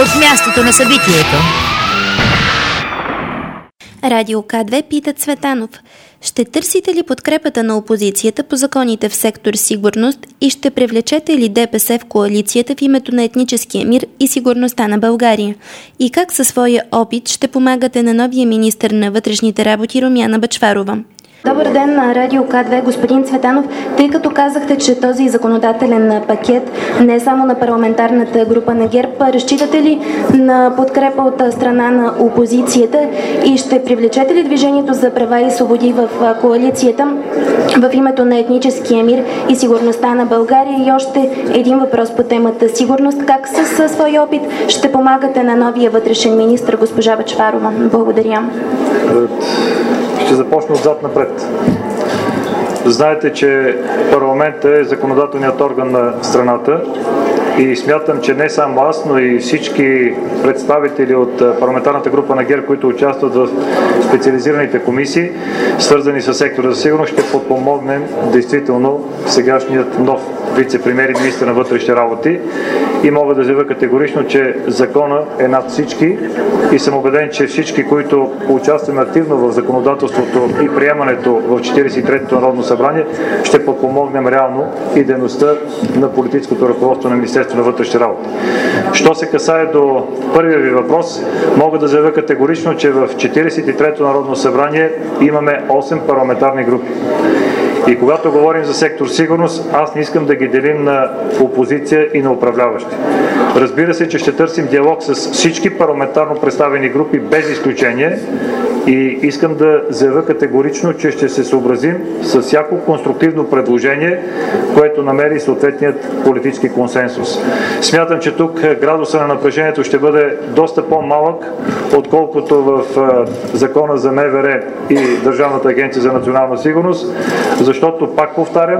от мястото на събитието. Радио К2 пита Цветанов: ще търсите ли подкрепата на опозицията по законите в сектор сигурност и ще привлечете ли ДПС в коалицията в името на етническия мир и сигурността на България? И как със своя опит ще помагате на новия министър на вътрешните работи Румяна Бъчварова? Добър ден на Радио К2, господин Цветанов. Тъй като казахте, че този законодателен пакет не е само на парламентарната група на ГЕРБ, разчитате ли на подкрепа от страна на опозицията и ще привлечете ли Движението за права и свободи в коалицията в името на етническия мир и сигурността на България? И още един въпрос по темата сигурност. Как със своя опит ще помагате на новия вътрешен министър госпожа Бъчварова? Благодаря. Ще започна отзад напред. Знаете, че парламентът е законодателният орган на страната и смятам, че не само аз, но и всички представители от парламентарната група на ГЕРБ, които участват в специализираните комисии, свързани с сектора за сигурност, ще подпомогнем действително сегашният нов вице-премиер и министър на вътрешните работи. И мога да заявя категорично, че закона е над всички и съм убеден, че всички, които участваме активно в законодателството и приемането в 43-то Народно събрание, ще подпомогнем реално и дейността на политическото ръководство на Министерството на вътрешните работи. Що се касае до първия ви въпрос, мога да заявя категорично, че в 43-то Народно събрание имаме 8 парламентарни групи. И когато говорим за сектор сигурност, аз не искам да ги делим на опозиция и на управляващи. Разбира се, че ще търсим диалог с всички парламентарно представени групи без изключение и искам да заявя категорично, че ще се съобразим с всяко конструктивно предложение, което намери съответният политически консенсус. Смятам, че тук градуса на напрежението ще бъде доста по-малък, отколкото в Закона за МВР и Държавната агенция за национална сигурност, защото, пак повтарям,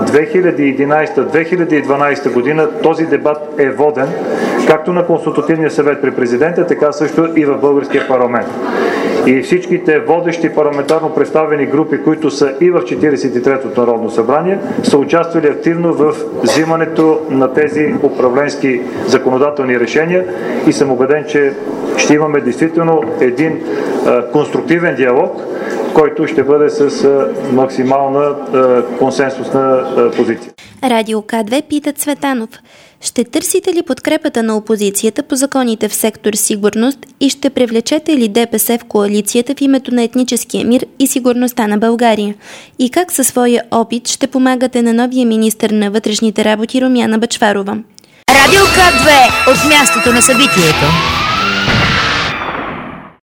2011-2012 година този дебат е воден както на Консултативния съвет при президента, така също и в българския парламент. И всичките водещи парламентарно представени групи, които са и в 43-то Народно събрание, са участвали активно в взимането на тези управленски законодателни решения и съм убеден, че ще имаме действително един конструктивен диалог, който ще бъде с максимална консенсусна позиция. Радио К2 пита Цветанов: ще търсите ли подкрепата на опозицията по законите в сектор сигурност и ще привлечете ли ДПС в коалицията в името на етническия мир и сигурността на България? И как със своя опит ще помагате на новия министър на вътрешните работи Румяна Бъчварова? Радио К2 от мястото на събитието.